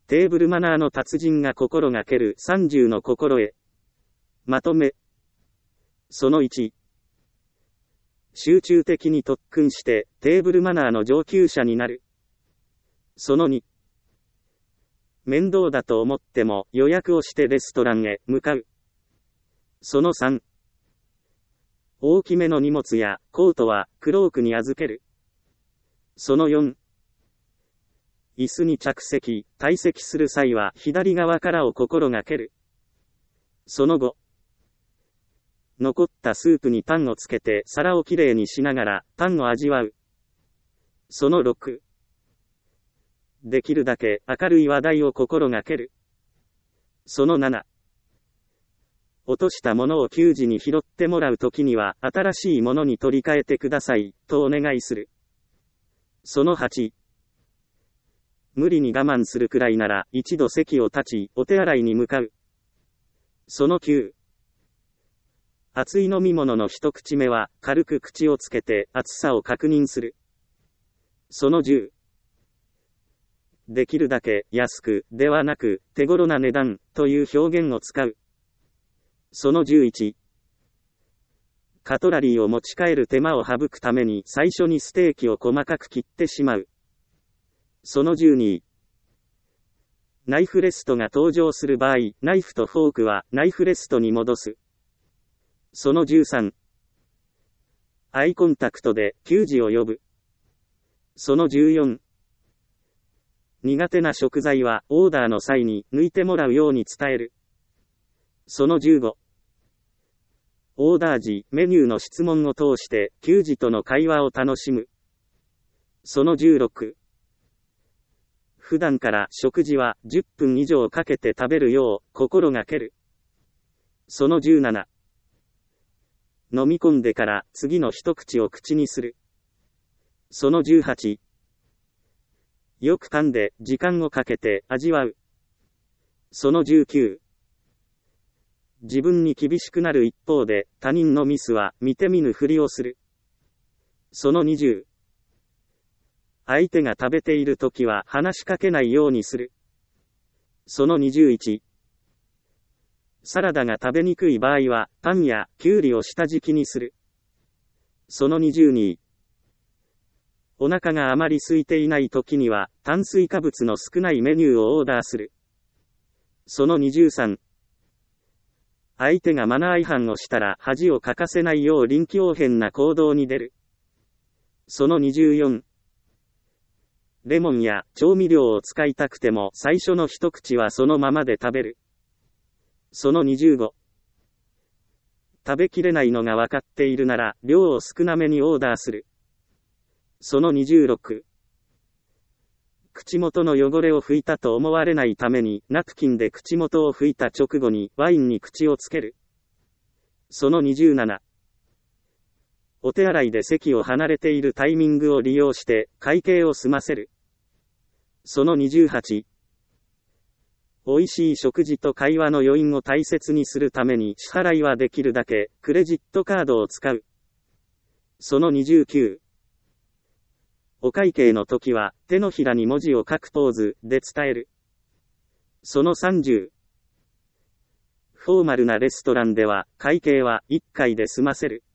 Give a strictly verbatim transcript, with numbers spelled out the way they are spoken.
テーブルマナーの達人が心がけるさんじゅうの心得。まとめ。そのいち。集中的に特訓してテーブルマナーの上級者になる。そのに。面倒だと思っても予約をしてレストランへ向かう。そのさん。大きめの荷物やコートはクロークに預ける。そのよん。椅子に着席、退席する際は左側からを心がける。そのご。残ったスープにタンをつけて皿をきれいにしながらタンを味わう。そのろく。できるだけ明るい話題を心がける。そのなな。落としたものを給仕に拾ってもらうときには新しいものに取り替えてくださいとお願いする。そのはち。無理に我慢するくらいなら一度席を立ちお手洗いに向かう。そのきゅう。熱い飲み物の一口目は軽く口をつけて熱さを確認する。そのじゅう。できるだけ安くではなく手頃な値段という表現を使う。そのじゅういち。カトラリーを持ち帰る手間を省くために最初にステーキを細かく切ってしまう。そのじゅうに。ナイフレストが登場する場合、ナイフとフォークはナイフレストに戻す。そのじゅうさん。アイコンタクトで給仕を呼ぶ。そのじゅうよん。苦手な食材はオーダーの際に抜いてもらうように伝える。そのじゅうご。オーダー時、メニューの質問を通して給仕との会話を楽しむ。そのじゅうろく。普段から食事はじゅっぷん以上かけて食べるよう心がける。そのじゅうなな。飲み込んでから次の一口を口にする。そのじゅうはち。よく噛んで時間をかけて味わう。そのじゅうきゅう。自分に厳しくなる一方で他人のミスは見て見ぬふりをする。そのにじゅう。相手が食べているときは話しかけないようにする。そのにじゅういち。サラダが食べにくい場合はパンやキュウリを下敷きにする。そのにじゅうに。お腹があまり空いていないときには炭水化物の少ないメニューをオーダーする。そのにじゅうさん。相手がマナー違反をしたら恥をかかせないよう臨機応変な行動に出る。そのにじゅうよん。レモンや調味料を使いたくても最初の一口はそのままで食べる。そのにじゅうご。食べきれないのが分かっているなら量を少なめにオーダーする。そのにじゅうろく。口元の汚れを拭いたと思われないためにナプキンで口元を拭いた直後にワインに口をつける。そのにじゅうなな。お手洗いで席を離れているタイミングを利用して会計を済ませる。そのにじゅうはち。美味しい食事と会話の余韻を大切にするために支払いはできるだけクレジットカードを使う。そのにじゅうきゅう。お会計の時は手のひらに文字を書くポーズで伝える。そのさんじゅう。フォーマルなレストランでは会計はいっかいで済ませる。